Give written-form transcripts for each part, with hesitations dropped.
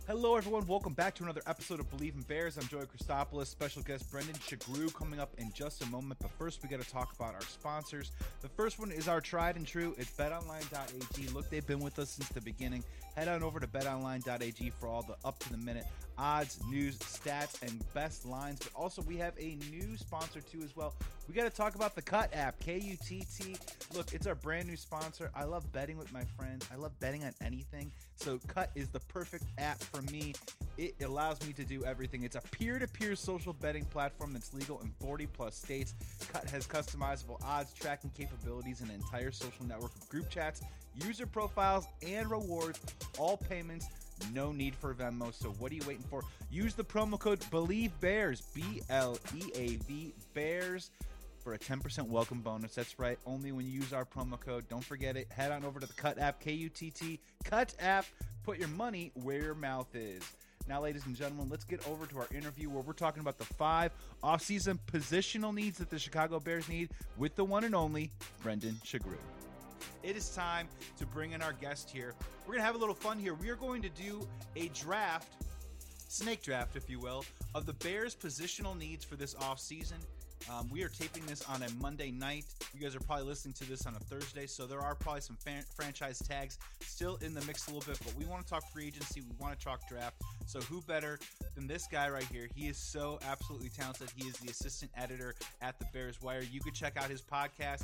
Hello, everyone. Welcome back to another episode of Believe in Bears. I'm Joey Christopoulos. Special guest Brendan Shagrew coming up in just a moment. But first, we got to talk about our sponsors. The first one is our tried and true. It's BetOnline.ag. Look, they've been with us since the beginning. Head on over to BetOnline.ag for all the up-to-the-minute odds, news, stats, and best lines. But also, we have a new sponsor, too, as well. We got to talk about the Kutt app, K-U-T-T. Look, it's our brand new sponsor. I love betting with my friends. I love betting on anything. So Kutt is the perfect app for me. It allows me to do everything. It's a peer-to-peer social betting platform that's legal in 40-plus states. Kutt has customizable odds, tracking capabilities, and an entire social network of group chats, user profiles, and rewards. All payments, no need for Venmo. So what are you waiting for? Use the promo code BelieveBears, B-L-E-A-V, Bears, for a 10% welcome bonus. That's right, only when you use our promo code. Don't forget it. Head on over to the Kutt app, K-U-T-T, Kutt app. Put your money where your mouth is. Now, ladies and gentlemen, let's get over to our interview where we're talking about the 5 offseason positional needs that the Chicago Bears need with the one and only Brendan Shagrew. It is time to bring in our guest here. We're going to have a little fun here. We are going to do a draft, snake draft, if you will, of the Bears' positional needs for this offseason. We are taping this on a Monday night. You guys are probably listening to this on a Thursday, so there are probably some franchise tags still in the mix a little bit, but we want to talk free agency. We want to talk draft. So who better than this guy right here? He is so absolutely talented. He is the assistant editor at the Bears Wire. You could check out his podcast,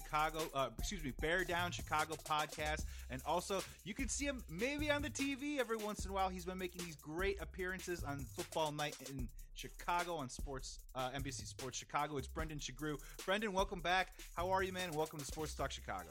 Bear Down Chicago podcast. And also, you can see him maybe on the TV every once in a while. He's been making these great appearances on football night in Chicago on sports, NBC Sports Chicago. It's Brendan Shagrew. Brendan, welcome back. How are you, man? Welcome to Sports Talk Chicago.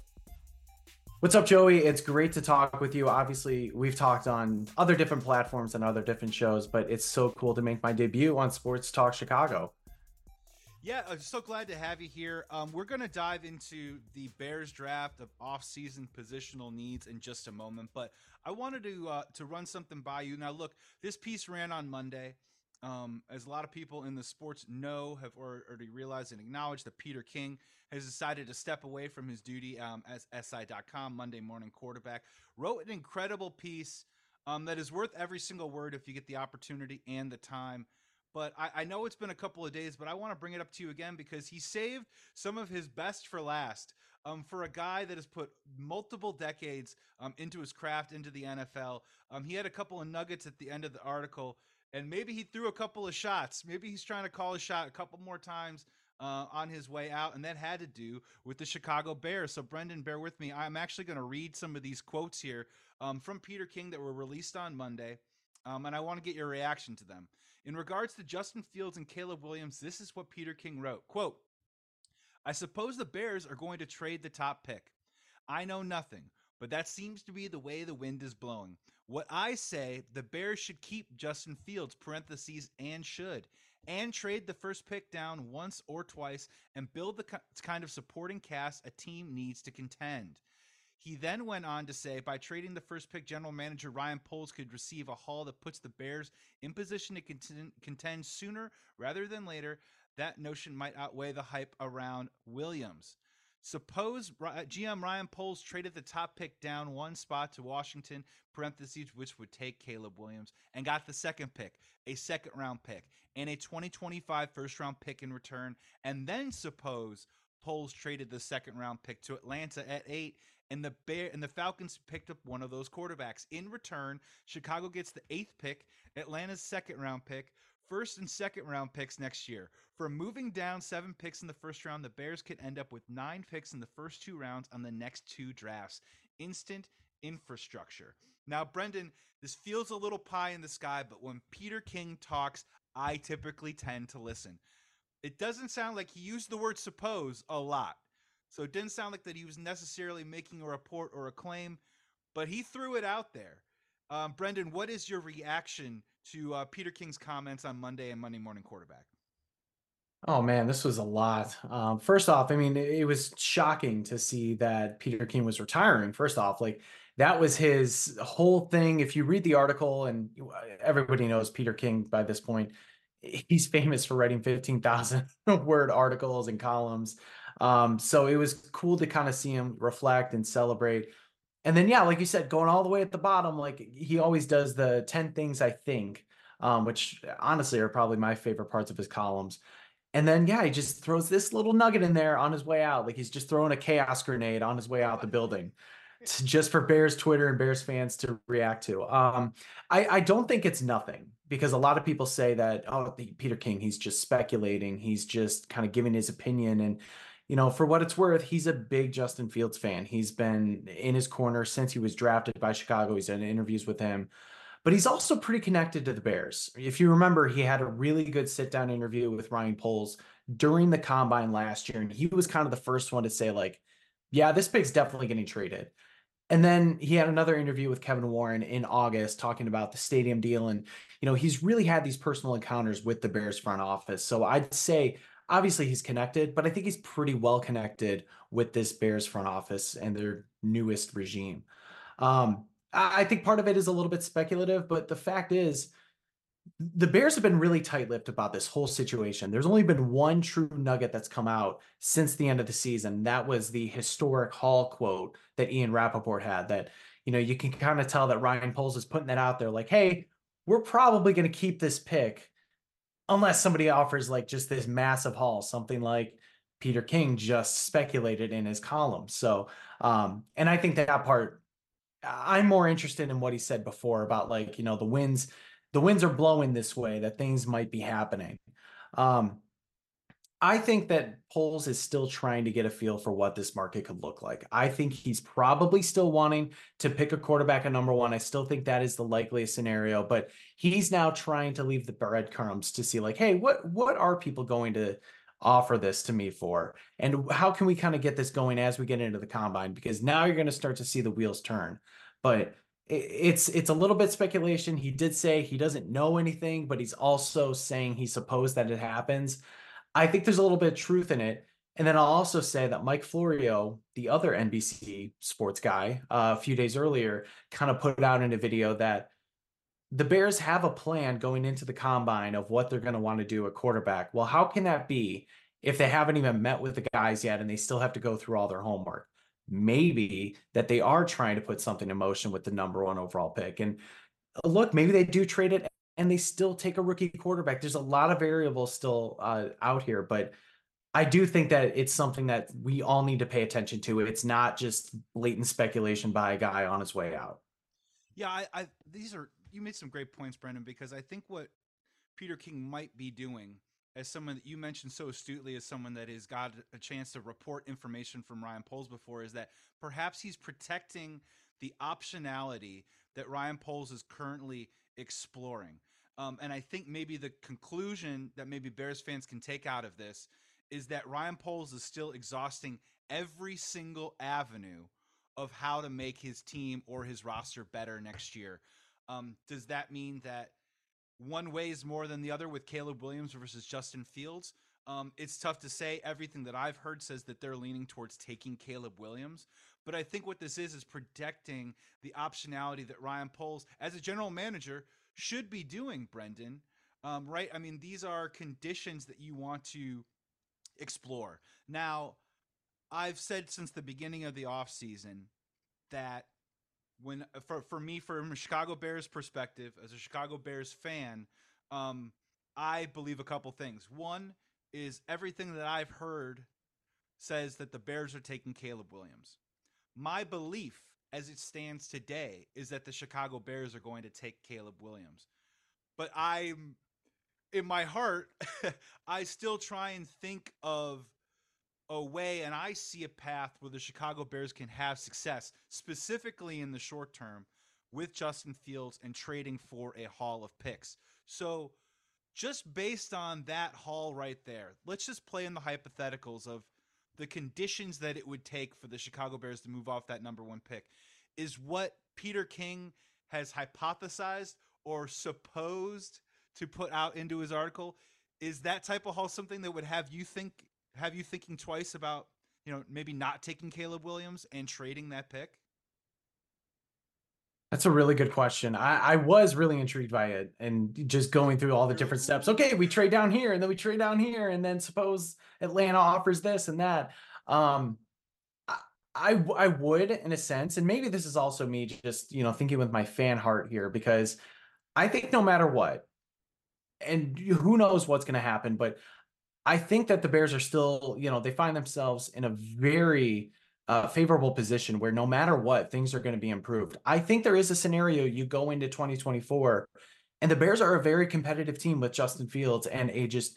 What's up, Joey? It's great to talk with you. Obviously, we've talked on other different platforms and other different shows, but it's so cool to make my debut on Sports Talk Chicago. Yeah, I'm so glad to have you here. We're going to dive into the Bears draft of off-season positional needs in just a moment, but I wanted to run something by you. Now, look, this piece ran on Monday. As a lot of people in the sports have already realized and acknowledged that Peter King has decided to step away from his duty as SI.com, Monday Morning Quarterback, wrote an incredible piece that is worth every single word if you get the opportunity and the time. But I know it's been a couple of days, but I want to bring it up to you again because he saved some of his best for last. For a guy that has put multiple decades into his craft, into the NFL. He had a couple of nuggets at the end of the article. And maybe he threw a couple of shots. Maybe he's trying to call a shot a couple more times on his way out, and that had to do with the Chicago Bears. So, Brendan, bear with me. I'm actually going to read some of these quotes here from Peter King that were released on Monday, and I want to get your reaction to them. In regards to Justin Fields and Caleb Williams, this is what Peter King wrote. Quote, I suppose the Bears are going to trade the top pick. I know nothing, but that seems to be the way the wind is blowing. What I say, the Bears should keep Justin Fields, parentheses, and should, and trade the first pick down once or twice and build the kind of supporting cast a team needs to contend. He then went on to say, by trading the first pick, general manager Ryan Poles could receive a haul that puts the Bears in position to contend sooner rather than later. That notion might outweigh the hype around Williams. Suppose GM Ryan Poles traded the top pick down one spot to Washington, parentheses, which would take Caleb Williams, and got the second pick, a second-round pick, and a 2025 first-round pick in return. And then suppose Poles traded the second-round pick to Atlanta at 8, and the Falcons picked up one of those quarterbacks. In return, Chicago gets the 8th pick, Atlanta's second-round pick, first and second round picks next year. From moving down 7 picks in the first round, the Bears could end up with 9 picks in the first 2 rounds on the next 2 drafts. Instant infrastructure. Now, Brendan, this feels a little pie in the sky, but when Peter King talks, I typically tend to listen. It doesn't sound like he used the word suppose a lot. So it didn't sound like that he was necessarily making a report or a claim, but he threw it out there. Brendan, what is your reaction to Peter King's comments on Monday and Monday Morning Quarterback? Oh man, this was a lot. First off, I mean, it was shocking to see that Peter King was retiring. First off, like that was his whole thing. If you read the article, and everybody knows Peter King by this point, he's famous for writing 15,000 word articles and columns. So it was cool to kind of see him reflect and celebrate. And then, yeah, like you said, going all the way at the bottom, like he always does the 10 things I think, which honestly are probably my favorite parts of his columns. And then, yeah, he just throws this little nugget in there on his way out. Like he's just throwing a chaos grenade on his way out the building just for Bears Twitter and Bears fans to react to. I don't think it's nothing because a lot of people say that, oh, Peter King, he's just speculating. He's just kind of giving his opinion. And, for what it's worth, he's a big Justin Fields fan. He's been in his corner since he was drafted by Chicago. He's done interviews with him, but he's also pretty connected to the Bears. If you remember, he had a really good sit down interview with Ryan Poles during the combine last year. And he was kind of the first one to say, like, yeah, this pick's definitely getting traded. And then he had another interview with Kevin Warren in August talking about the stadium deal. And, he's really had these personal encounters with the Bears front office. So I'd say, obviously, he's connected, but I think he's pretty well connected with this Bears front office and their newest regime. I think part of it is a little bit speculative, but the fact is, the Bears have been really tight-lipped about this whole situation. There's only been one true nugget that's come out since the end of the season. That was the historic Hall quote that Ian Rappaport had that, you can kind of tell that Ryan Poles is putting that out there like, hey, we're probably going to keep this pick unless somebody offers like just this massive haul, something like Peter King just speculated in his column. So, and I think that part, I'm more interested in what he said before about like, the winds are blowing this way, that things might be happening. Um, I think that Poles is still trying to get a feel for what this market could look like. I think he's probably still wanting to pick a quarterback at number one. I still think that is the likeliest scenario, but he's now trying to leave the breadcrumbs to see like, hey, what are people going to offer this to me for? And how can we kind of get this going as we get into the combine? Because now you're going to start to see the wheels turn. But it's a little bit speculation. He did say he doesn't know anything, but he's also saying he supposed that it happens. I think there's a little bit of truth in it. And then I'll also say that Mike Florio, the other NBC sports guy, a few days earlier, kind of put out in a video that the Bears have a plan going into the combine of what they're going to want to do at quarterback. Well, how can that be if they haven't even met with the guys yet and they still have to go through all their homework? Maybe that they are trying to put something in motion with the number one overall pick. And look, maybe they do trade it and they still take a rookie quarterback. There's a lot of variables still out here, but I do think that it's something that we all need to pay attention to. It's not just blatant speculation by a guy on his way out. Yeah, these are you made some great points, Brendan, because I think what Peter King might be doing, as someone that you mentioned so astutely, as someone that has got a chance to report information from Ryan Poles before, is that perhaps he's protecting the optionality that Ryan Poles is currently exploring. And I think maybe the conclusion that maybe Bears fans can take out of this is that Ryan Poles is still exhausting every single avenue of how to make his team or his roster better next year. Does that mean that one weighs more than the other with Caleb Williams versus Justin Fields? It's tough to say. Everything that I've heard says that they're leaning towards taking Caleb Williams. But I think what this is protecting the optionality that Ryan Poles, as a general manager, should be doing, Brendan. Right? I mean, these are conditions that you want to explore. Now, I've said since the beginning of the offseason that when for me from a Chicago Bears perspective, as a Chicago Bears fan, I believe a couple things. One is everything that I've heard says that the Bears are taking Caleb Williams. My belief as it stands today is that the Chicago Bears are going to take Caleb Williams. But I'm in my heart, I still try and think of a way, and I see a path where the Chicago Bears can have success, specifically in the short term, with Justin Fields and trading for a haul of picks. So, just based on that haul right there, let's just play in the hypotheticals of the conditions that it would take for the Chicago Bears to move off that number one pick. Is what Peter King has hypothesized or supposed to put out into his article, is that type of haul something that would have you thinking twice about, maybe not taking Caleb Williams and trading that pick? That's a really good question. I was really intrigued by it and just going through all the different steps. Okay, we trade down here and then we trade down here and then suppose Atlanta offers this and that. Um, I would in a sense, and maybe this is also me just, thinking with my fan heart here because I think no matter what, and who knows what's going to happen, but I think that the Bears are still, they find themselves in a very favorable position where no matter what, things are going to be improved. I think there is a scenario you go into 2024 and the Bears are a very competitive team with Justin Fields and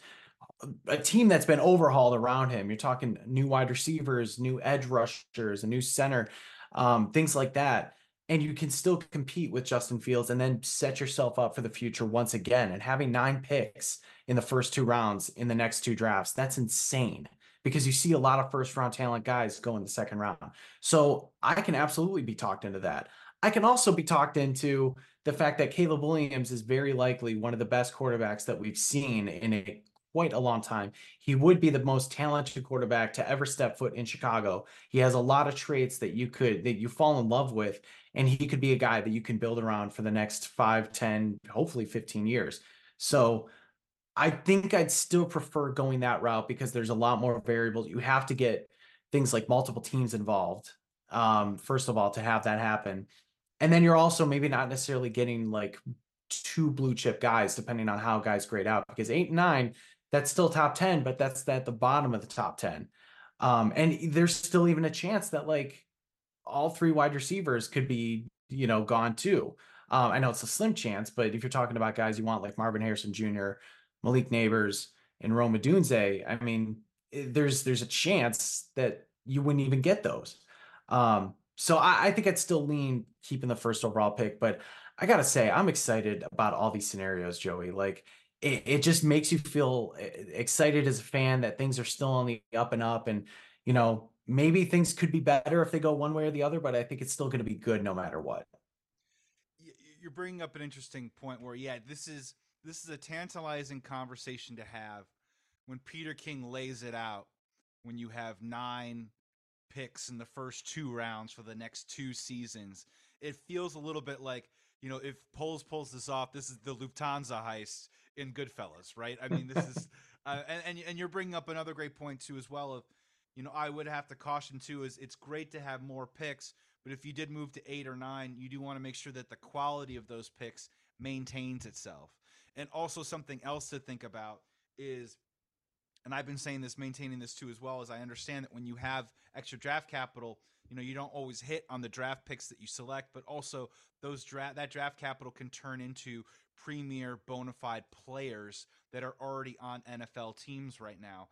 a team that's been overhauled around him. You're talking new wide receivers, new edge rushers, a new center, things like that. And you can still compete with Justin Fields and then set yourself up for the future once again. And having 9 picks in the first 2 rounds in the next 2 drafts, that's insane because you see a lot of first round talent guys go in the second round. So I can absolutely be talked into that. I can also be talked into the fact that Caleb Williams is very likely one of the best quarterbacks that we've seen in quite a long time. He would be the most talented quarterback to ever step foot in Chicago. He has a lot of traits that you fall in love with, and he could be a guy that you can build around for the next 5, 10, hopefully 15 years. So I think I'd still prefer going that route because there's a lot more variables. You have to get things like multiple teams involved, first of all, to have that happen. And then you're also maybe not necessarily getting like two blue chip guys, depending on how guys grade out, because 8 and 9, that's still top 10, but that's at the bottom of the top 10. And there's still even a chance that like all three wide receivers could be, gone too. I know it's a slim chance, but if you're talking about guys you want like Marvin Harrison Jr., Malik Neighbors, and Rome Odunze, I mean, there's a chance that you wouldn't even get those. So I think I'd still lean keeping the first overall pick, but I gotta say, I'm excited about all these scenarios, Joey. Like it just makes you feel excited as a fan that things are still on the up and up. And, maybe things could be better if they go one way or the other, but I think it's still going to be good no matter what. You're bringing up an interesting point where, yeah, this is a tantalizing conversation to have when Peter King lays it out. When you have 9 picks in the first 2 rounds for the next 2 seasons, it feels a little bit like, if Poles pulls this off, this is the Lufthansa heist in Goodfellas, right? I mean, this is, and you're bringing up another great point too as well. Of, I would have to caution too is it's great to have more picks, but if you did move to 8 or 9, you do want to make sure that the quality of those picks maintains itself. And also something else to think about is, and I've been saying this, maintaining this too, as well as I understand that when you have extra draft capital, you don't always hit on the draft picks that you select, but also that draft capital can turn into premier bona fide players that are already on NFL teams right now.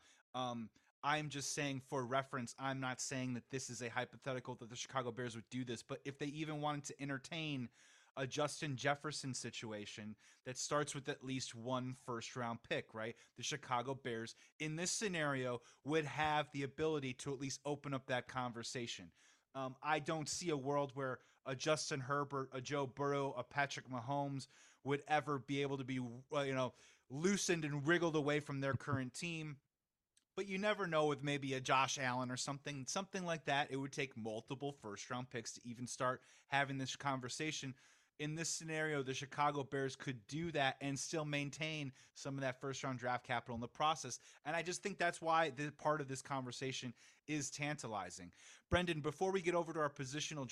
I'm just saying for reference, I'm not saying that this is a hypothetical that the Chicago Bears would do this, but if they even wanted to entertain a Justin Jefferson situation that starts with at least one first round pick, right? The Chicago Bears in this scenario would have the ability to at least open up that conversation. I don't see a world where a Justin Herbert, a Joe Burrow, a Patrick Mahomes would ever be able to be, loosened and wriggled away from their current team. But you never know with maybe a Josh Allen or something like that. It would take multiple first round picks to even start having this conversation. In this scenario, the Chicago Bears could do that and still maintain some of that first round draft capital in the process. And I just think that's why the part of this conversation is tantalizing. Brendan, before we get over to our positional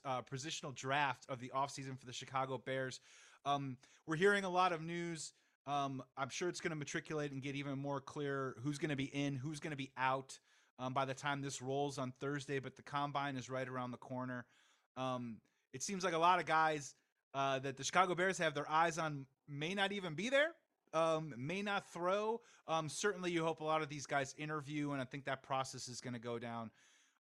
draft of the offseason for the Chicago Bears, we're hearing a lot of news. I'm sure it's going to matriculate and get even more clear who's going to be in, who's going to be out by the time this rolls on Thursday. But the combine is right around the corner. It seems like a lot of guys that the Chicago Bears have their eyes on may not even be there, may not throw. Certainly, you hope a lot of these guys interview, and I think that process is going to go down.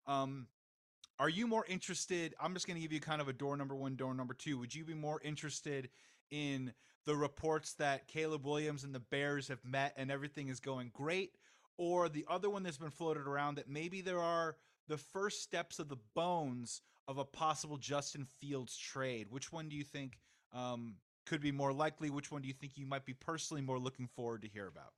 Are you more interested? I'm just going to give you kind of a door number one, door number two. Would you be more interested in the reports that Caleb Williams and the Bears have met and everything is going great, or the other one that's been floated around that maybe there are the first steps of the bones of a possible Justin Fields trade? Which one do you think could be more likely? Which one do you think you might be personally more looking forward to hear about?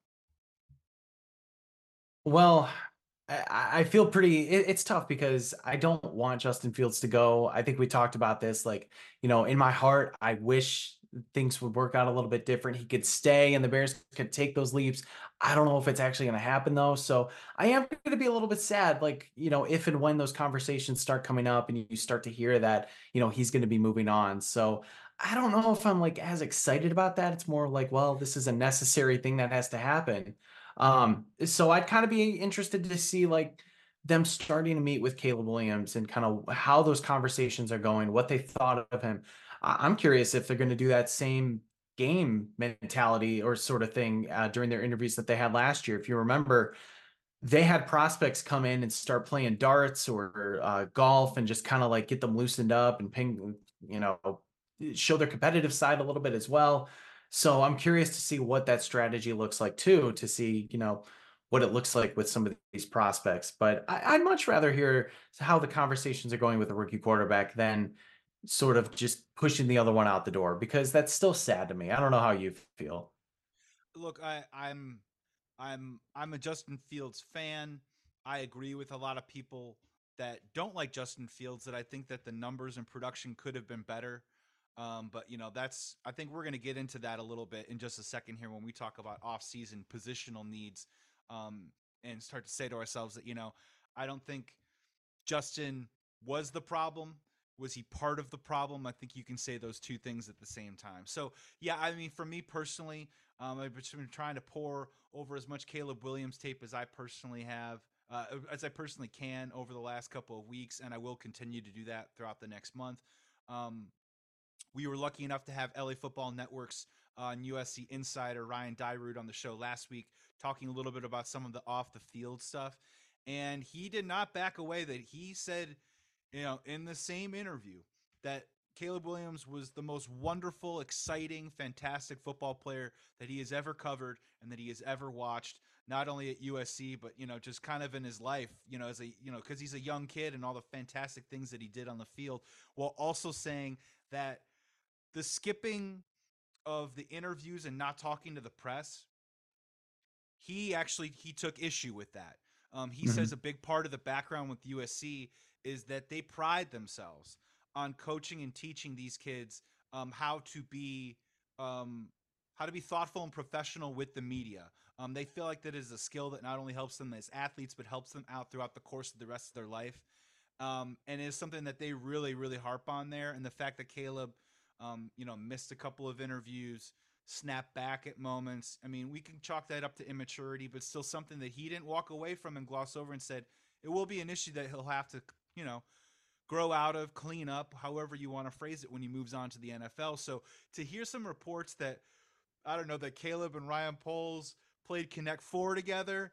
Well, I feel it's tough because I don't want Justin Fields to go. I think we talked about this. Like, in my heart, I wish things would work out a little bit different. He could stay and the Bears could take those leaps. I don't know if it's actually going to happen though. So I am going to be a little bit sad, like, if and when those conversations start coming up and you start to hear that, he's going to be moving on. So I don't know if I'm like as excited about that. It's more like, well, this is a necessary thing that has to happen. So I'd kind of be interested to see like them starting to meet with Caleb Williams and kind of how those conversations are going, what they thought of him. I'm curious if they're going to do that same game mentality or sort of thing during their interviews that they had last year. If you remember, they had prospects come in and start playing darts or golf and just kind of like get them loosened up and you know, show their competitive side a little bit as well. So I'm curious to see what that strategy looks like too, to see, what it looks like with some of these prospects. But I'd much rather hear how the conversations are going with a rookie quarterback than sort of just pushing the other one out the door because that's still sad to me. I don't know how you feel. Look, I'm a Justin Fields fan. I agree with a lot of people that don't like Justin Fields, that I think that the numbers and production could have been better. But that's, I think we're going to get into that a little bit in just a second here when we talk about off-season positional needs, and start to say to ourselves that I don't think Justin was the problem. Was he part of the problem? I think you can say those two things at the same time. So, yeah, I mean, for me personally, I've just been trying to pour over as much Caleb Williams tape as I personally have, as I personally can over the last couple of weeks, and I will continue to do that throughout the next month. Um, we were lucky enough to have LA Football Network's USC insider Ryan Dyrud on the show last week, talking a little bit about some of the off the field stuff, and he did not back away. That he said, in the same interview, that Caleb Williams was the most wonderful, exciting, fantastic football player that he has ever covered and that he has ever watched. Not only at USC, but just kind of in his life, as a because he's a young kid and all the fantastic things that he did on the field, while also saying that the skipping of the interviews and not talking to the press, he took issue with that. He says Mhm. a big part of the background with USC is that they pride themselves on coaching and teaching these kids how to be thoughtful and professional with the media. They feel like that is a skill that not only helps them as athletes but helps them out throughout the course of the rest of their life. And is something that they really, really harp on there. And the fact that Caleb, missed a couple of interviews, snapped back at moments. I mean, we can chalk that up to immaturity, but still something that he didn't walk away from and gloss over and said it will be an issue that he'll have to, grow out of, clean up, however you want to phrase it, when he moves on to the NFL. So to hear some reports that, I don't know, that Caleb and Ryan Poles played Connect Four together,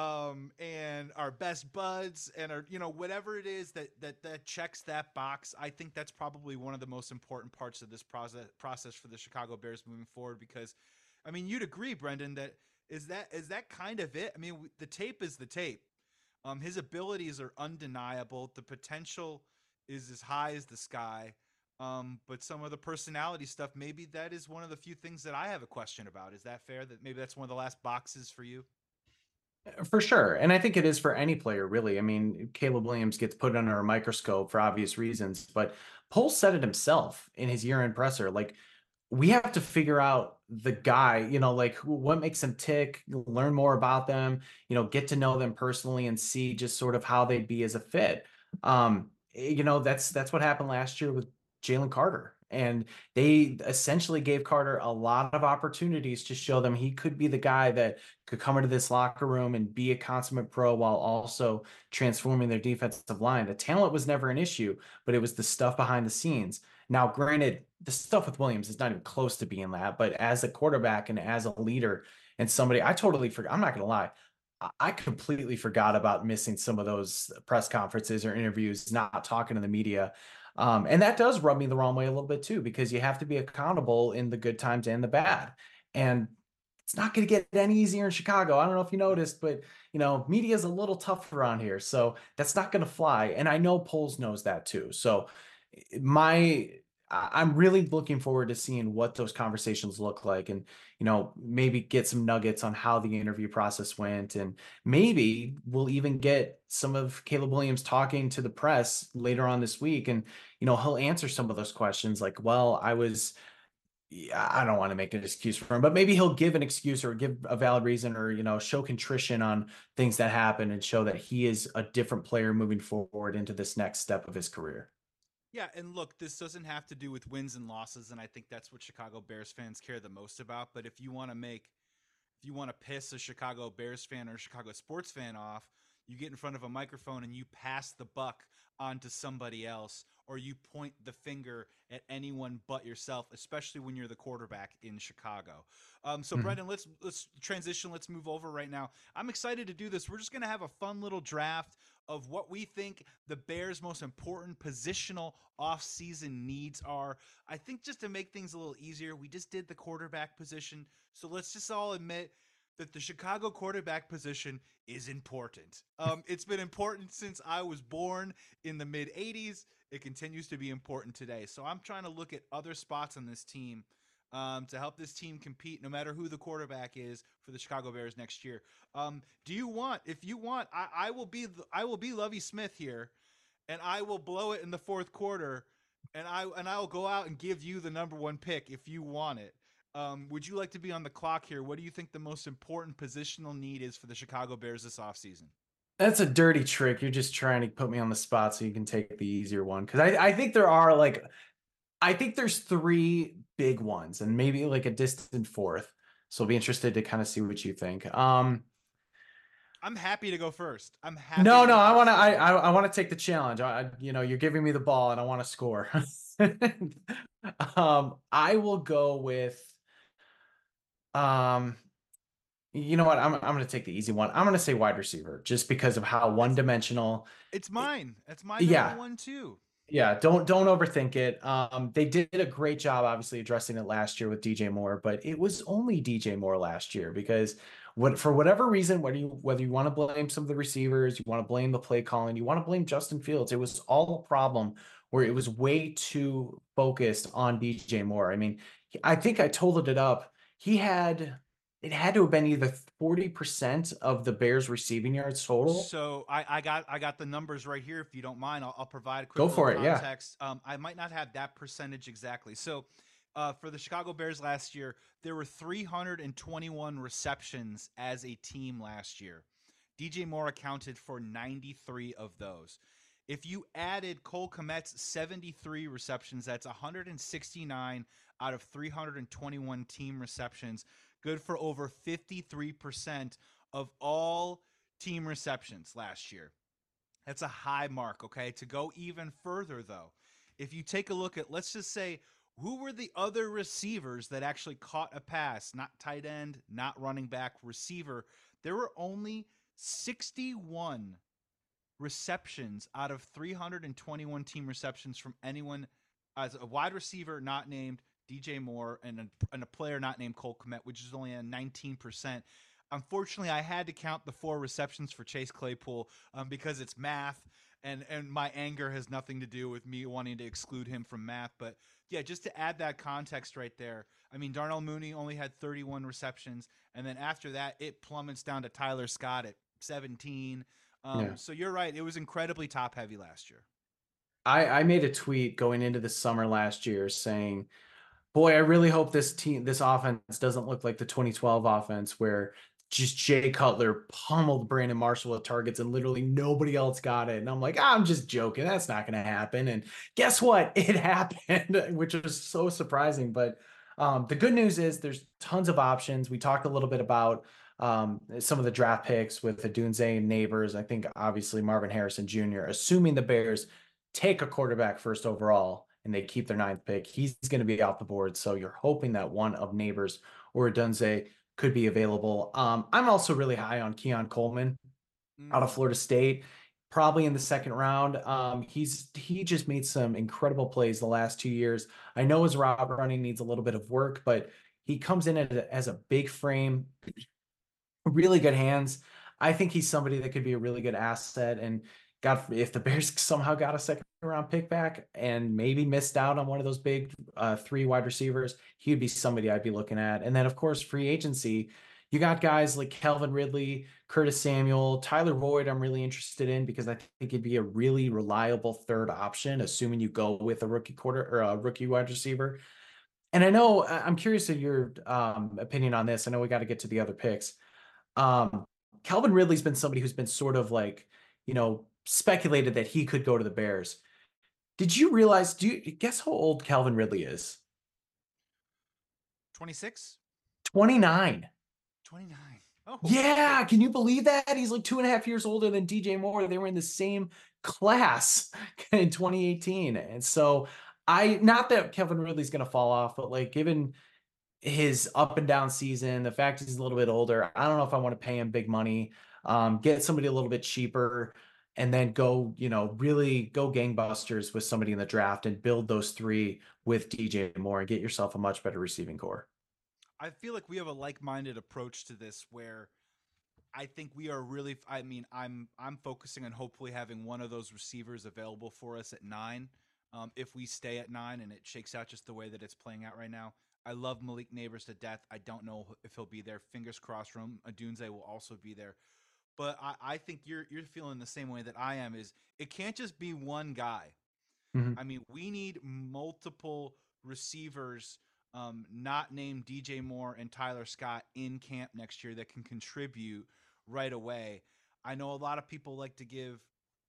and are best buds, and are whatever it is that checks that box. I think that's probably one of the most important parts of this process for the Chicago Bears moving forward. Because, I mean, you'd agree, Brendan, that is that kind of it. I mean, the tape is the tape. His abilities are undeniable. The potential is as high as the sky. But some of the personality stuff, maybe that is one of the few things that I have a question about. Is that fair? That maybe that's one of the last boxes for you? For sure. And I think it is for any player, really. I mean, Caleb Williams gets put under a microscope for obvious reasons, but Poles said it himself in his year-end presser. Like, we have to figure out the guy, like what makes them tick, learn more about them, get to know them personally and see just sort of how they'd be as a fit. That's what happened last year with Jalen Carter. And they essentially gave Carter a lot of opportunities to show them he could be the guy that could come into this locker room and be a consummate pro while also transforming their defensive line. The talent was never an issue, but it was the stuff behind the scenes. Now, granted, the stuff with Williams is not even close to being that, but as a quarterback and as a leader and somebody, I totally forgot. I'm not going to lie. I completely forgot about missing some of those press conferences or interviews, not talking to the media. And that does rub me the wrong way a little bit too, because you have to be accountable in the good times and the bad. And it's not going to get any easier in Chicago. I don't know if you noticed, but media is a little tough around here, so that's not going to fly. And I know Poles knows that too. So my I'm really looking forward to seeing what those conversations look like, and maybe get some nuggets on how the interview process went, and maybe we'll even get some of Caleb Williams talking to the press later on this week, and he'll answer some of those questions like, well, I was Yeah, I don't want to make an excuse for him, but maybe he'll give an excuse or give a valid reason or, show contrition on things that happen and show that he is a different player moving forward into this next step of his career. Yeah, and look, this doesn't have to do with wins and losses, and I think that's what Chicago Bears fans care the most about. But if you want to piss a Chicago Bears fan or a Chicago sports fan off, you get in front of a microphone and you pass the buck onto somebody else, or you point the finger at anyone but yourself, especially when you're the quarterback in Chicago. So Mhm. Brendan, let's transition. Let's move over right now. I'm excited to do this. We're just gonna have a fun little draft of what we think the Bears' most important positional offseason needs are. I think just to make things a little easier, we just did the quarterback position. So let's just all admit that the Chicago quarterback position is important. It's been important since I was born in the mid 80s. It continues to be important today. So I'm trying to look at other spots on this team to help this team compete, no matter who the quarterback is for the Chicago Bears next year. Do you want? If you want, I will be Lovey Smith here, and I will blow it in the fourth quarter, and I will go out and give you the number one pick if you want it. Would you like to be on the clock here? What do you think the most important positional need is for the Chicago Bears this offseason? That's a dirty trick. You're just trying to put me on the spot so you can take the easier one. Cause I think there are like, I think there's three big ones and maybe like a distant fourth. So I'll be interested to kind of see what you think. I'm happy to go first. I'm happy No, to no, go I want first. to. I want to take the challenge. You're giving me the ball, and I want to score. I will go with. Um, you know what? I'm going to take the easy one. I'm going to say wide receiver, just because of how one It's dimensional. it's mine. That's my number Yeah, one too. yeah. Don't overthink it. They did a great job, obviously addressing it last year with DJ Moore, but it was only DJ Moore last year because for whatever reason, whether you want to blame some of the receivers, you want to blame the play calling, you want to blame Justin Fields, it was all a problem where it was way too focused on DJ Moore. I mean, I think I totaled it up. It had to have been either 40% of the Bears receiving yards total. So I got the numbers right here. If you don't mind, I'll provide a quick Go little for it. Yeah. context. I might not have that percentage exactly. So for the Chicago Bears last year, there were 321 receptions as a team last year. DJ Moore accounted for 93 of those. If you added Cole Kmet's 73 receptions, that's 169 out of 321 team receptions, good for over 53% of all team receptions last year. That's a high mark, okay? To go even further, though, if you take a look at, let's just say, who were the other receivers that actually caught a pass? Not tight end, not running back, receiver. There were only 61 receptions out of 321 team receptions from anyone as a wide receiver not named DJ Moore and a player not named Cole Kmet, which is only a 19%. Unfortunately, I had to count the 4 receptions for Chase Claypool because it's math, and my anger has nothing to do with me wanting to exclude him from math. But yeah, just to add that context right there. I mean, Darnell Mooney only had 31 receptions, and then after that, it plummets down to Tyler Scott at 17. Yeah. So you're right; it was incredibly top heavy last year. I made a tweet going into the summer last year saying, boy, I really hope this offense doesn't look like the 2012 offense where just Jay Cutler pummeled Brandon Marshall with targets and literally nobody else got it. And I'm like, I'm just joking. That's not going to happen. And guess what? It happened, which was so surprising. But the good news is there's tons of options. We talked a little bit about some of the draft picks with the Dunze and Neighbors. I think obviously Marvin Harrison Jr., assuming the Bears take a quarterback first overall and they keep their ninth pick, he's going to be off the board. So you're hoping that one of Neighbors or Dunze could be available. I'm also really high on Keon Coleman out of Mm. Florida State, probably in the second round. He just made some incredible plays the last 2 years. I know his route running needs a little bit of work, but he comes in as a big frame, really good hands. I think he's somebody that could be a really good asset. And God, if the Bears somehow got a second round pick back and maybe missed out on one of those big three wide receivers, he would be somebody I'd be looking at. And then, of course, free agency. You got guys like Calvin Ridley, Curtis Samuel, Tyler Boyd. I'm really interested in because I think it'd be a really reliable third option, assuming you go with a rookie quarter or a rookie wide receiver. And I know I'm curious of your opinion on this. I know we got to get to the other picks. Um, Calvin Ridley's been somebody who's been sort of like, speculated that he could go to the Bears. Did you realize? Do you guess how old Calvin Ridley is? 26? 29. 29. Oh, okay. Yeah, can you believe that? He's like 2.5 years older than DJ Moore. They were in the same class in 2018. And so not that Kevin Ridley's going to fall off, but like given his up and down season, the fact he's a little bit older, I don't know if I want to pay him big money, get somebody a little bit cheaper, and then go, really go gangbusters with somebody in the draft and build those three with DJ Moore and get yourself a much better receiving core. I feel like we have a like-minded approach to this where I think we are really. I mean, I'm focusing on hopefully having one of those receivers available for us at 9. If we stay at 9 and it shakes out just the way that it's playing out right now, I love Malik Neighbors to death. I don't know if he'll be there. Fingers crossed. Rome Adunze will also be there. But I think you're feeling the same way that I am. Is it can't just be one guy. Mhm. I mean, we need multiple receivers, not named DJ Moore and Tyler Scott, in camp next year that can contribute right away. I know a lot of people like to give,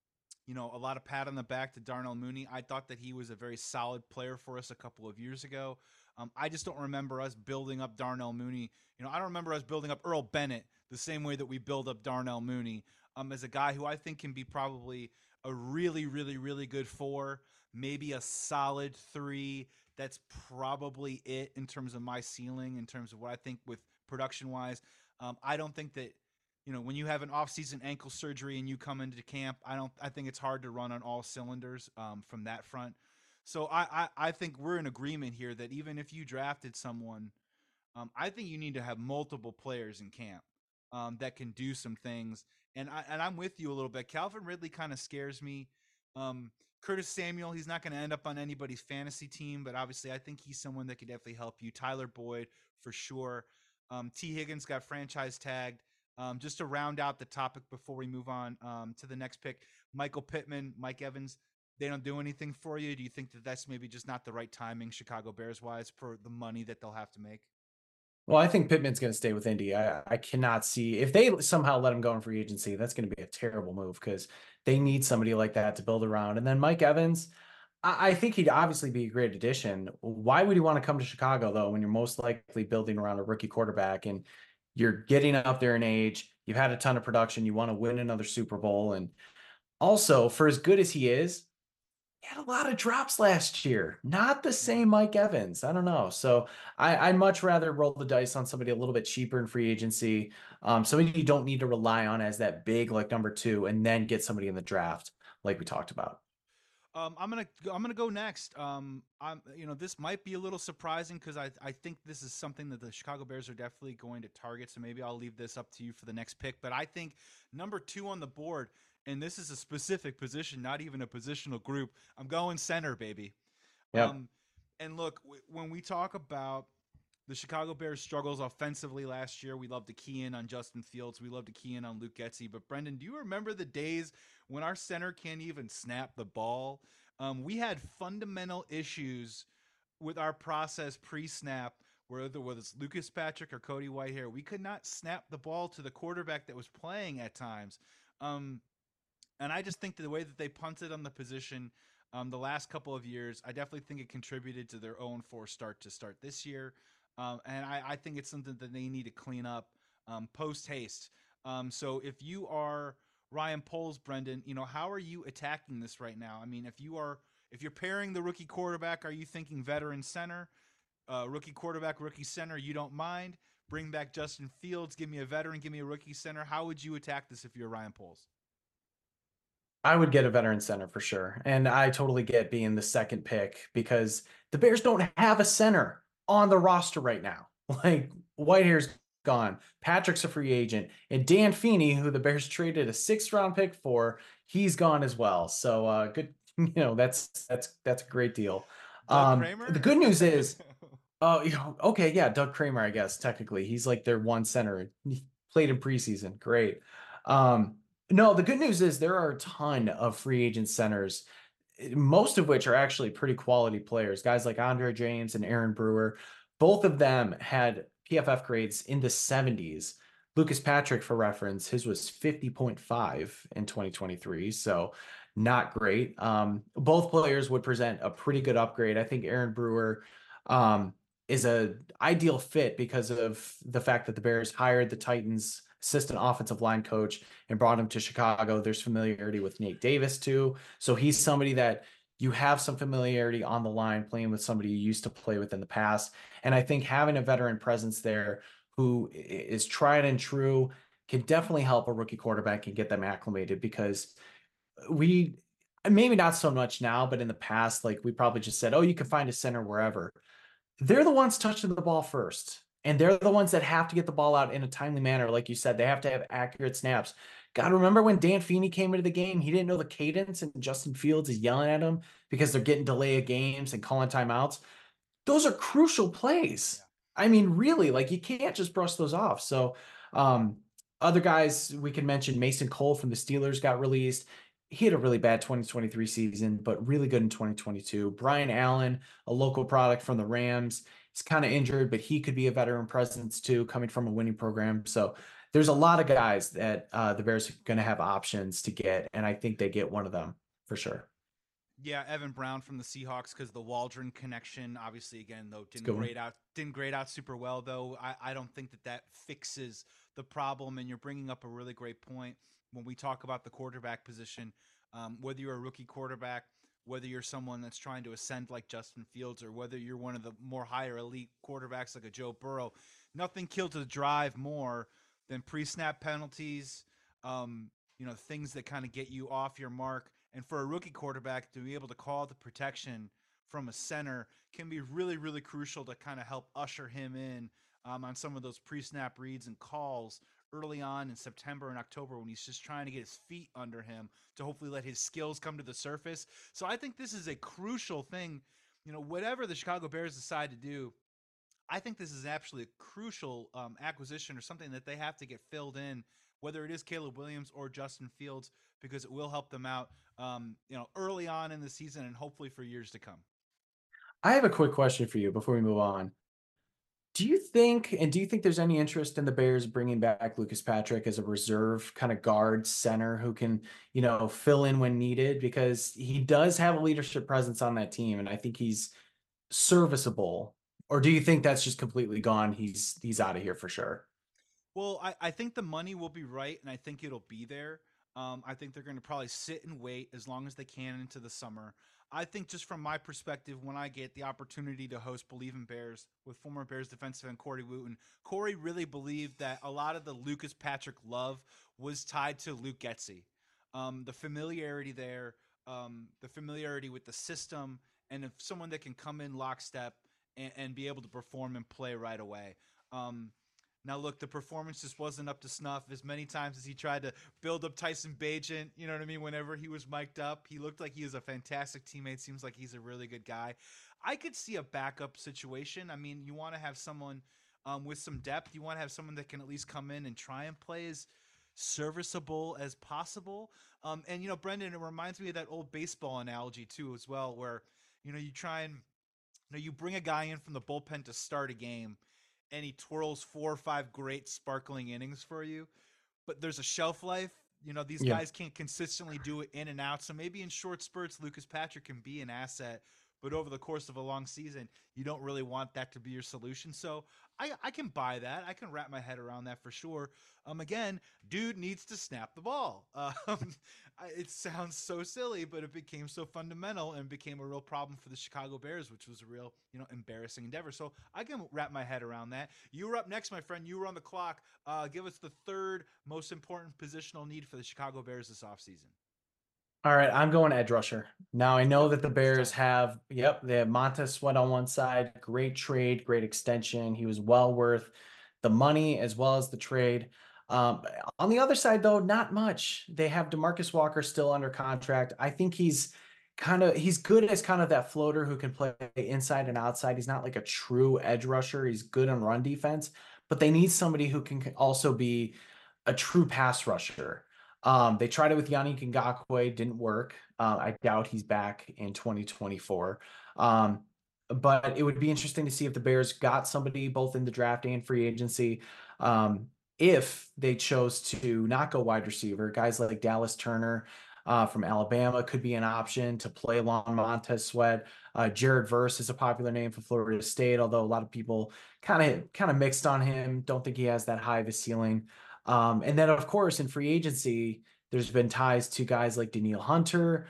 a lot of pat on the back to Darnell Mooney. I thought that he was a very solid player for us a couple of years ago. I just don't remember us building up Darnell Mooney. I don't remember us building up Earl Bennett the same way that we build up Darnell Mooney, as a guy who I think can be probably a really, really, really good 4, maybe a solid 3. That's probably it in terms of my ceiling, in terms of what I think with production wise. I don't think that when you have an off-season ankle surgery and you come into camp, I think it's hard to run on all cylinders from that front. So I think we're in agreement here that even if you drafted someone, I think you need to have multiple players in camp that can do some things. And I'm with you a little bit. Calvin Ridley kind of scares me. Curtis Samuel, he's not going to end up on anybody's fantasy team, but obviously I think he's someone that could definitely help you. Tyler Boyd for sure. T. Higgins got franchise tagged. Just to round out the topic before we move on to the next pick, Michael Pittman, Mike Evans, they don't do anything for you. Do you think that that's maybe just not the right timing, Chicago Bears wise, for the money that they'll have to make? Well, I think Pittman's going to stay with Indy. I cannot see if they somehow let him go in free agency, that's going to be a terrible move because they need somebody like that to build around. And then Mike Evans, I think he'd obviously be a great addition. Why would you want to come to Chicago though, when you're most likely building around a rookie quarterback and you're getting up there in age, you've had a ton of production, you want to win another Super Bowl, and also for as good as he is, he had a lot of drops last year. Not the Yeah. same Mike Evans. I don't know. So I'd much rather roll the dice on somebody a little bit cheaper in free agency. Somebody you don't need to rely on as that big like number two, and then get somebody in the draft, like we talked about. I'm gonna go next. This might be a little surprising because I think this is something that the Chicago Bears are definitely going to target. So maybe I'll leave this up to you for the next pick. But I think number 2 on the board, and this is a specific position, not even a positional group. I'm going center, baby. Yep. Um, and look, when we talk about the Chicago Bears' struggles offensively last year, we love to key in on Justin Fields. We love to key in on Luke Getzey. But Brendan, do you remember the days when our center can't even snap the ball? We had fundamental issues with our process pre-snap, whether it's Lucas Patrick or Cody Whitehair. We could not snap the ball to the quarterback that was playing at times. Um, and I just think that the way that they punted on the position the last couple of years, I definitely think it contributed to their own four start to start this year. And I think it's something that they need to clean up post haste. So if you are Ryan Poles, Brendan, how are you attacking this right now? I mean, if you're pairing the rookie quarterback, are you thinking veteran center, rookie quarterback, rookie center? You don't mind. Bring back Justin Fields. Give me a veteran. Give me a rookie center. How would you attack this if you're Ryan Poles? I would get a veteran center for sure. And I totally get being the second pick because the Bears don't have a center on the roster right now. Like Whitehair's gone, Patrick's a free agent, and Dan Feeney, who the Bears traded a 6th round pick for, he's gone as well. So good, that's a great deal. Doug The Kramer? good news is, okay, yeah, Doug Kramer, I guess technically he's like their one center. He played in preseason, great. No, the good news is there are a ton of free agent centers. most of which are actually pretty quality players. Guys like Andre James and Aaron Brewer, both of them had PFF grades in the 70s. Lucas Patrick, for reference, his was 50.5 in 2023, so not great. Both players would present a pretty good upgrade. I think Aaron Brewer is a ideal fit because of the fact that the Bears hired the Titans assistant offensive line coach and brought him to Chicago. There's familiarity with Nate Davis too. So he's somebody that you have some familiarity on the line playing with somebody you used to play with in the past. And I think having a veteran presence there who is tried and true can definitely help a rookie quarterback and get them acclimated, because we maybe not so much now, but in the past, like we probably just said, oh, you can find a center wherever. They're the ones touching the ball first. And they're the ones that have to get the ball out in a timely manner. Like you said, they have to have accurate snaps. God, remember when Dan Feeney came into the game? He didn't know the cadence, and Justin Fields is yelling at him because they're getting delay of games and calling timeouts. Those are crucial plays. Yeah. I mean, really, like you can't just brush those off. So, um, other guys we can mention, Mason Cole from the Steelers got released. He had a really bad 2023 season, but really good in 2022. Brian Allen, a local product from the Rams, he's kind of injured, but he could be a veteran presence too, coming from a winning program. So there's a lot of guys that the Bears are going to have options to get, and I think they get one of them for sure. Yeah, Evan Brown from the Seahawks, because the Waldron connection, obviously, again though, It's a good one. didn't grade out super well though. I don't think that that fixes the problem. And you're bringing up a really great point when we talk about the quarterback position. Whether you're a rookie quarterback, whether you're someone that's trying to ascend like Justin Fields, or whether you're one of the more higher elite quarterbacks like a Joe Burrow, nothing kills the drive more than pre-snap penalties. Things that kind of get you off your mark. And for a rookie quarterback to be able to call the protection from a center can be really, really crucial to kind of help usher him in on some of those pre-snap reads and calls early on in September and October, when he's just trying to get his feet under him to hopefully let his skills come to the surface. So I think this is a crucial thing. Whatever the Chicago Bears decide to do, I think this is actually a crucial acquisition, or something that they have to get filled in, whether it is Caleb Williams or Justin Fields, because it will help them out, early on in the season and hopefully for years to come. I have a quick question for you before we move on. Do you think there's any interest in the Bears bringing back Lucas Patrick as a reserve kind of guard center who can, fill in when needed? Because he does have a leadership presence on that team, and I think he's serviceable. Or do you think that's just completely gone? He's out of here for sure. Well, I think the money will be right, and I think it'll be there. I think they're going to probably sit and wait as long as they can into the summer. I think, just from my perspective, when I get the opportunity to host Believe in Bears with former Bears defensive end Corey Wooten, Corey really believed that a lot of the Lucas Patrick love was tied to Luke Getzey. The familiarity there, the familiarity with the system, and if someone that can come in lockstep and be able to perform and play right away. Um, Now, look, the performance just wasn't up to snuff. As many times as he tried to build up Tyson Bagent, you know what I mean? Whenever he was mic'd up, he looked like he was a fantastic teammate. Seems like he's a really good guy. I could see a backup situation. I mean, you want to have someone with some depth. You want to have someone that can at least come in and try and play as serviceable as possible. And, Brendan, it reminds me of that old baseball analogy, too, as well, where, you try and you bring a guy in from the bullpen to start a game, and he twirls 4 or 5 great sparkling innings for you, but there's a shelf life. These Yeah. guys can't consistently do it in and out. So maybe in short spurts, Lucas Patrick can be an asset, but over the course of a long season, you don't really want that to be your solution. So I can buy that. I can wrap my head around that for sure. Again, dude needs to snap the ball. It sounds so silly, but it became so fundamental and became a real problem for the Chicago Bears, which was a real, embarrassing endeavor. So I can wrap my head around that. You were up next, my friend. You were on the clock. Give us the third most important positional need for the Chicago Bears this offseason. All right, I'm going edge rusher. Now I know Yep, that the it's Bears time. have, yep, they have Montez Sweat on one side, great trade, great extension. He was well worth the money as well as the trade. Um, on the other side, though, not much. They have Demarcus Walker still under contract. I think he's good as kind of that floater who can play inside and outside. He's not like a true edge rusher. He's good on run defense, but they need somebody who can also be a true pass rusher. They tried it with Yannick Ngakoue, didn't work. I doubt he's back in 2024. But it would be interesting to see if the Bears got somebody both in the draft and free agency. If they chose to not go wide receiver, guys like Dallas Turner from Alabama could be an option to play along Montez Sweat. Jared Verse is a popular name for Florida State, although a lot of people kind of mixed on him. Don't think he has that high of a ceiling. And then, of course, in free agency, there's been ties to guys like Daniil Hunter,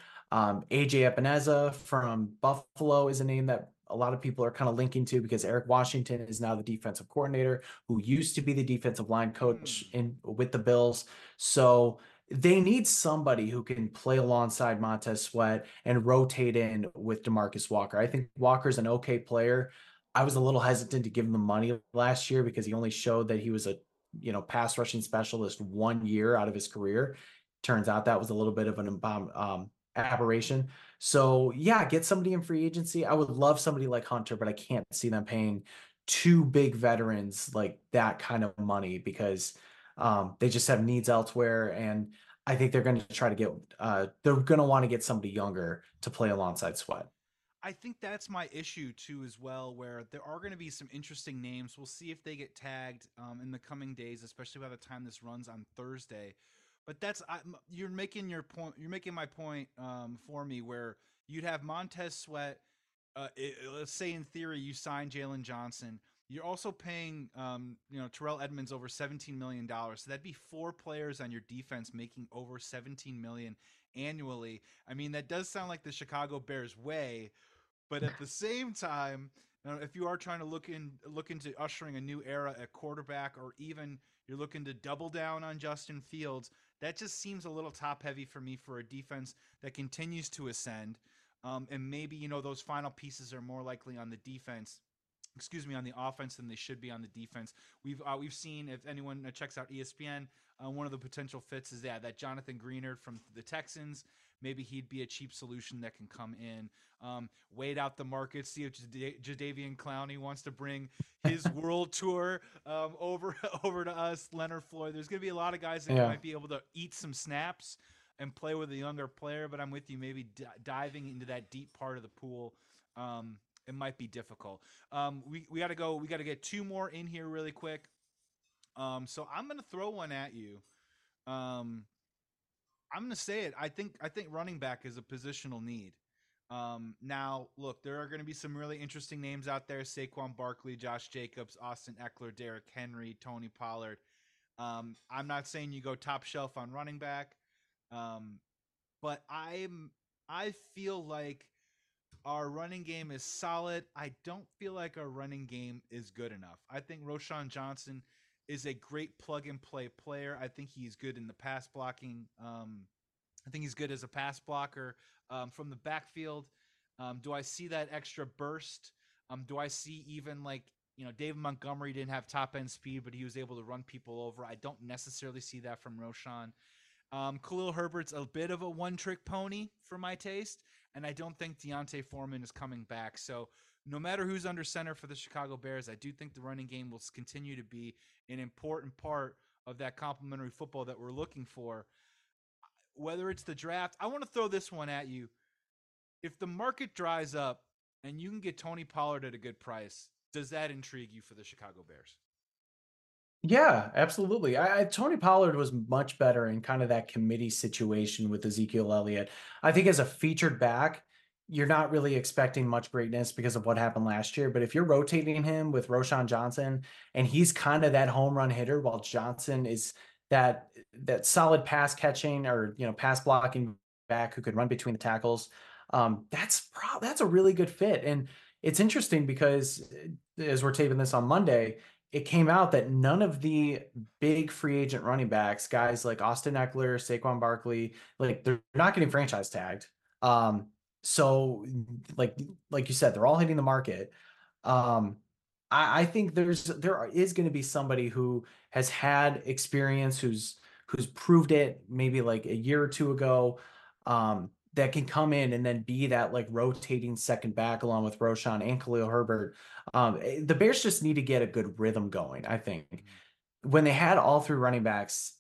AJ Epineza from Buffalo is a name that a lot of people are kind of linking to because Eric Washington is now the defensive coordinator who used to be the defensive line coach Hmm. in with the Bills. So they need somebody who can play alongside Montez Sweat and rotate in with Demarcus Walker. I think Walker's an okay player. I was a little hesitant to give him the money last year because he only showed that he was a pass rushing specialist 1 year out of his career. Turns out that was a little bit of an aberration. So yeah, get somebody in free agency. I would love somebody like Hunter, but I can't see them paying two big veterans like that kind of money because they just have needs elsewhere. And I think they're going to try to they're going to want to get somebody younger to play alongside Sweat. I think that's my issue too, as well, where there are going to be some interesting names. We'll see if they get tagged in the coming days, especially by the time this runs on Thursday. But you're making your point. You're making my point for me, where you'd have Montez Sweat. Let's say in theory you sign Jalen Johnson. You're also paying, Terrell Edmonds over $17 million. So that'd be four players on your defense making over $17 million annually. I mean, that does sound like the Chicago Bears way, but at the same time, if you are trying to look into ushering a new era at quarterback, or even you're looking to double down on Justin Fields, that just seems a little top heavy for me for a defense that continues to ascend. And maybe those final pieces are more likely on the defense. Excuse me, on the offense than they should be on the defense. We've seen, if anyone checks out ESPN, one of the potential fits is that Jonathan Greenard from the Texans. Maybe he'd be a cheap solution that can come in, wait out the market, see if Jadeveon Clowney wants to bring his world tour over over to us. Leonard Floyd. There's going to be a lot of guys that Yeah. might be able to eat some snaps and play with a younger player. But I'm with you. Maybe diving into that deep part of the pool. It might be difficult. We got to go. We got to get two more in here really quick. So I'm gonna throw one at you. Um, I'm gonna say it. I think running back is a positional need. Now, look, there are going to be some really interesting names out there: Saquon Barkley, Josh Jacobs, Austin Eckler, Derrick Henry, Tony Pollard. I'm not saying you go top shelf on running back, um, but I feel like our running game is solid. I don't feel like our running game is good enough. I think Roschon Johnson is a great plug and play player. I think he's good in the pass blocking. I think he's good as a pass blocker from the backfield. Do I see that extra burst? Do I see even like David Montgomery didn't have top end speed, but he was able to run people over? I don't necessarily see that from Roschon. Khalil Herbert's a bit of a one trick pony for my taste, and I don't think Deontay Foreman is coming back. So, no matter who's under center for the Chicago Bears, I do think the running game will continue to be an important part of that complementary football that we're looking for. Whether it's the draft, I want to throw this one at you. If the market dries up and you can get Tony Pollard at a good price, does that intrigue you for the Chicago Bears? Yeah, absolutely. Tony Pollard was much better in kind of that committee situation with Ezekiel Elliott. I think as a featured back, you're not really expecting much greatness because of what happened last year. But if you're rotating him with Roschon Johnson and he's kind of that home run hitter while Johnson is that solid pass catching or pass blocking back who could run between the tackles, that's a really good fit. And it's interesting because as we're taping this on Monday, it came out that none of the big free agent running backs, guys like Austin Eckler, Saquon Barkley, like they're not getting franchise tagged. Um, so like you said, they're all hitting the market. Um, I think there is going to be somebody who has had experience, who's proved it maybe like a year or two ago, that can come in and then be that like rotating second back along with Roschon and Khalil Herbert. The Bears just need to get a good rhythm going, I think. Mm-hmm. When they had all three running backs,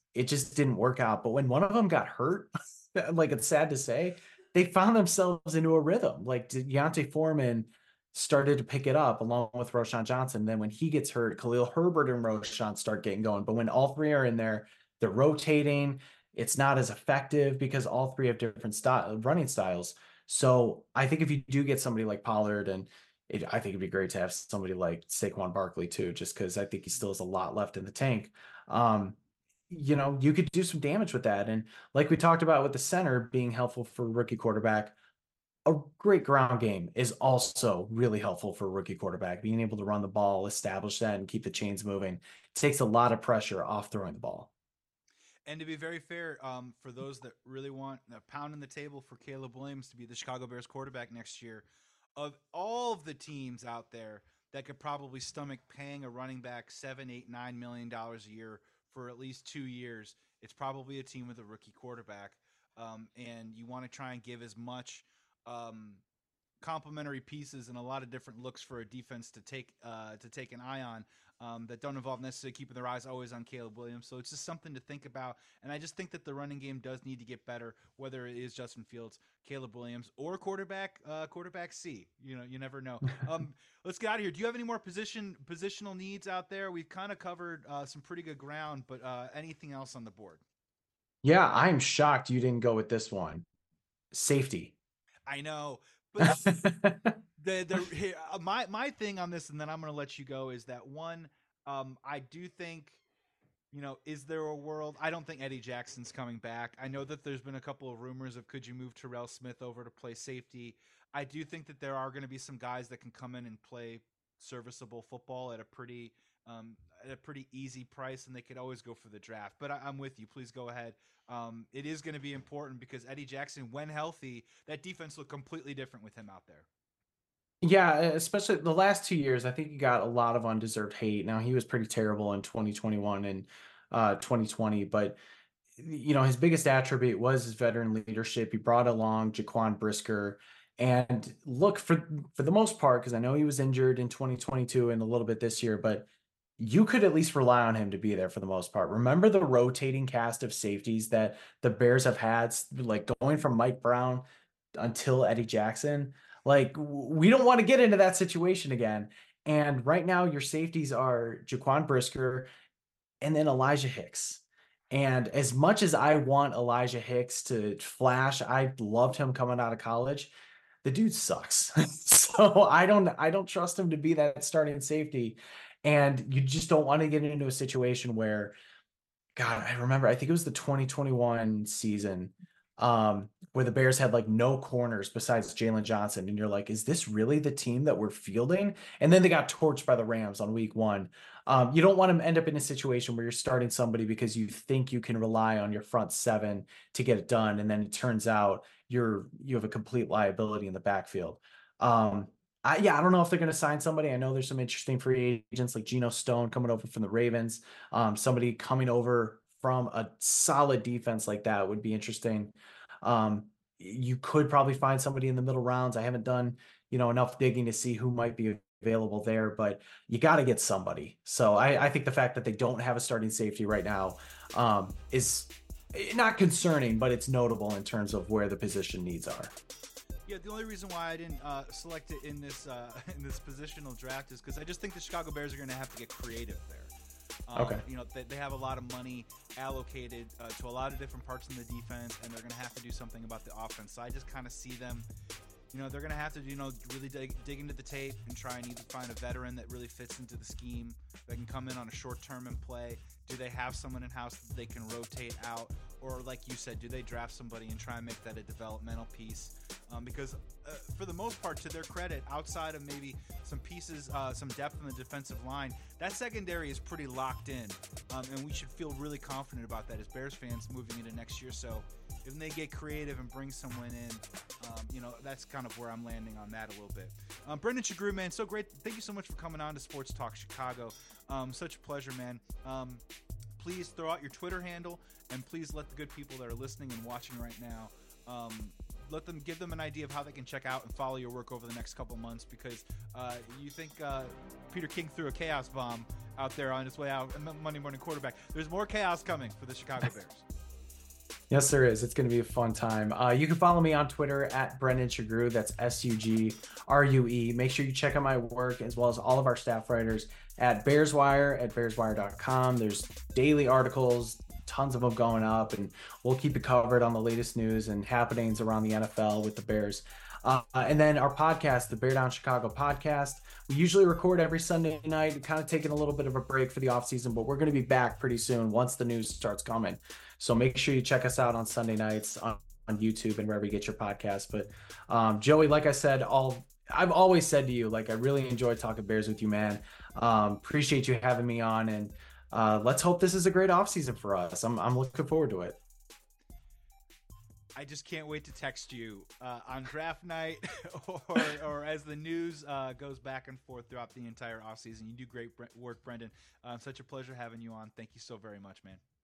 it just didn't work out. But when one of them got hurt, like it's sad to say, they found themselves into a rhythm. Like Deontay Foreman started to pick it up along with Roshan Johnson. Then when he gets hurt, Khalil Herbert and Roshan start getting going. But when all three are in there, they're rotating. It's not as effective because all three have different running styles. So I think if you do get somebody like Pollard, and I think it'd be great to have somebody like Saquon Barkley too, just because I think he still has a lot left in the tank. Um, you could do some damage with that. And like we talked about with the center being helpful for rookie quarterback, a great ground game is also really helpful for a rookie quarterback. Being able to run the ball, establish that, and keep the chains moving takes a lot of pressure off throwing the ball. And to be very fair, for those that really want a pound in the table for Caleb Williams to be the Chicago Bears quarterback next year, of all of the teams out there that could probably stomach paying a running back $7, $8, $9 million a year for at least 2 years, it's probably a team with a rookie quarterback. And you want to try and give as much um, complementary pieces and a lot of different looks for a defense to take an eye on, that don't involve necessarily keeping their eyes always on Caleb Williams. So it's just something to think about. And I just think that the running game does need to get better, whether it is Justin Fields, Caleb Williams, or quarterback C. You never know. Let's get out of here. Do you have any more positional needs out there? We've kind of covered some pretty good ground, but anything else on the board? Yeah, I'm shocked you didn't go with this one. Safety. I know, but my thing on this, and then I'm going to let you go, is that one, I do think, is there a world? I don't think Eddie Jackson's coming back. I know that there's been a couple of rumors of could you move Terrell Smith over to play safety. I do think that there are going to be some guys that can come in and play serviceable football at a pretty easy price, and they could always go for the draft. But I'm with you. Please go ahead. It is going to be important because Eddie Jackson, when healthy, that defense looked completely different with him out there. Yeah, especially the last 2 years, I think he got a lot of undeserved hate. Now he was pretty terrible in 2021 and 2020, but his biggest attribute was his veteran leadership. He brought along Jaquan Brisker, and look for the most part, because I know he was injured in 2022 and a little bit this year, but you could at least rely on him to be there for the most part. Remember the rotating cast of safeties that the Bears have had, like going from Mike Brown until Eddie Jackson. Like we don't want to get into that situation again. And right now, your safeties are Jaquan Brisker and then Elijah Hicks. And as much as I want Elijah Hicks to flash, I loved him coming out of college. The dude sucks. So I don't trust him to be that starting safety. And you just don't want to get into a situation where, God, I remember, I think it was the 2021 season, where the Bears had like no corners besides Jalen Johnson. And you're like, is this really the team that we're fielding? And then they got torched by the Rams on week one. You don't want to end up in a situation where you're starting somebody because you think you can rely on your front seven to get it done. And then it turns out you have a complete liability in the backfield. I don't know if they're going to sign somebody. I know there's some interesting free agents like Geno Stone coming over from the Ravens. Somebody coming over from a solid defense like that would be interesting. You could probably find somebody in the middle rounds. I haven't done, enough digging to see who might be available there, but you got to get somebody. So I think the fact that they don't have a starting safety right now is not concerning, but it's notable in terms of where the position needs are. Yeah, the only reason why I didn't select it in this in this positional draft is because I just think the Chicago Bears are going to have to get creative there. Okay. They have a lot of money allocated to a lot of different parts in the defense, and they're going to have to do something about the offense. So I just kind of see them, they're going to have to, really dig into the tape and try and either find a veteran that really fits into the scheme that can come in on a short term and play. Do they have someone in-house that they can rotate out? Or like you said, do they draft somebody and try and make that a developmental piece? Because for the most part, to their credit, outside of maybe some pieces, some depth in the defensive line, that secondary is pretty locked in. And we should feel really confident about that as Bears fans moving into next year. So if they get creative and bring someone in, that's kind of where I'm landing on that a little bit. Brendan Shagru, man, so great. Thank you so much for coming on to Sports Talk Chicago. Such a pleasure, man. Please throw out your Twitter handle, and please let the good people that are listening and watching right now give them an idea of how they can check out and follow your work over the next couple months, because you think Peter King threw a chaos bomb out there on his way out, Monday morning quarterback. There's more chaos coming for the Chicago Bears. Yes, there is. It's going to be a fun time. You can follow me on Twitter at Brendan Sugrue. That's SUGRUE. Make sure you check out my work as well as all of our staff writers at Bearswire at bearswire.com. There's daily articles, tons of them going up, and we'll keep you covered on the latest news and happenings around the NFL with the Bears. And then our podcast, the Bear Down Chicago podcast. We usually record every Sunday night, kind of taking a little bit of a break for the offseason, but we're going to be back pretty soon once the news starts coming. So make sure you check us out on Sunday nights on YouTube and wherever you get your podcasts. But Joey, like I said, I've always said to you, like, I really enjoy talking Bears with you, man. Appreciate you having me on, and let's hope this is a great offseason for us. I'm looking forward to it. I just can't wait to text you on draft night or as the news goes back and forth throughout the entire offseason. You do great work, Brendan. Such a pleasure having you on. Thank you so very much, man.